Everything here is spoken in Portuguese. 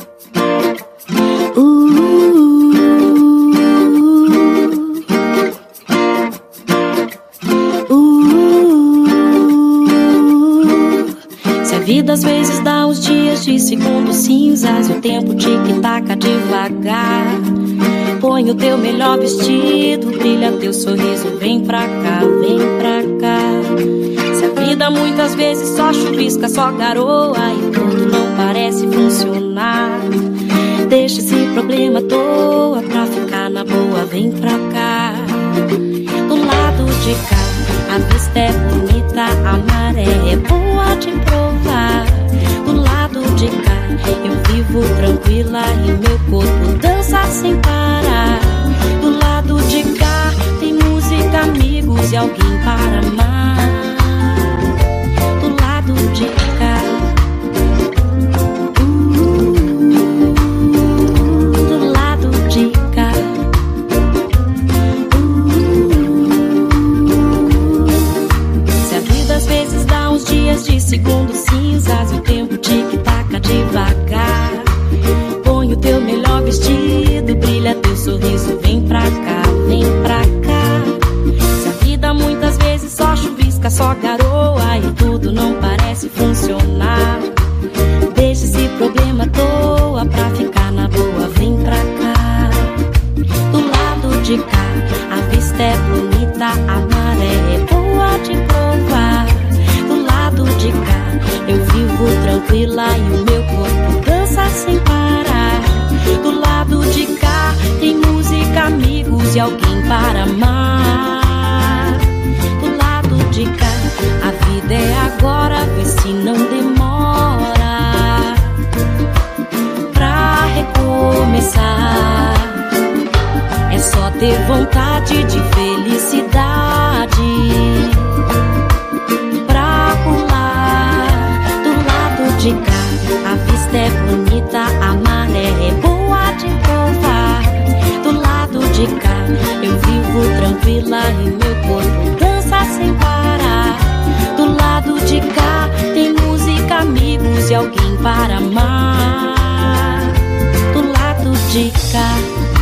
Se a vida às vezes dá uns dias de segundos cinzas e o tempo tic-taca devagar, põe o teu melhor vestido, brilha teu sorriso, vem pra cá, vem pra cá. Se a vida muitas vezes só chuvisca, só garoa e tudo não parece funcionar, deixa esse problema à toa pra ficar na boa, vem pra cá. Do lado de cá, a vista é bonita, a maré é boa de provar. Do lado de cá, eu vivo tranquila e meu corpo dança sem parar. Do lado de cá, tem música, amigos e alguém para amar. Do lado de cá, do lado de cá, se a vida às vezes dá uns dias de segundos cinzas e o tempo tic-taca devagar, põe o teu melhor vestido, brilha teu sorriso, vem pra cá, vem pra cá. Se a vida muitas vezes só chuvisca, só garoa e tudo não parece funcionar, deixa esse problema à toa pra ficar na boa, vem pra cá. Do lado de cá, a vista é bonita, a maré é boa de provar. Do lado de cá, eu vivo tranquila e o meu corpo dança sem parar. Do lado de cá, tem música, amigos e alguém para amar. Do lado de cá, a vida é agora, vê se não demora pra recomeçar. É só ter vontade de felicidade pra pular. Do lado de cá, a vista é bonita, a maré é boa de provar. Do lado de cá, eu vivo tranquila e meu corpo dança sem parar. Do lado de cá, tem música, amigos e alguém para amar. Do lado de cá.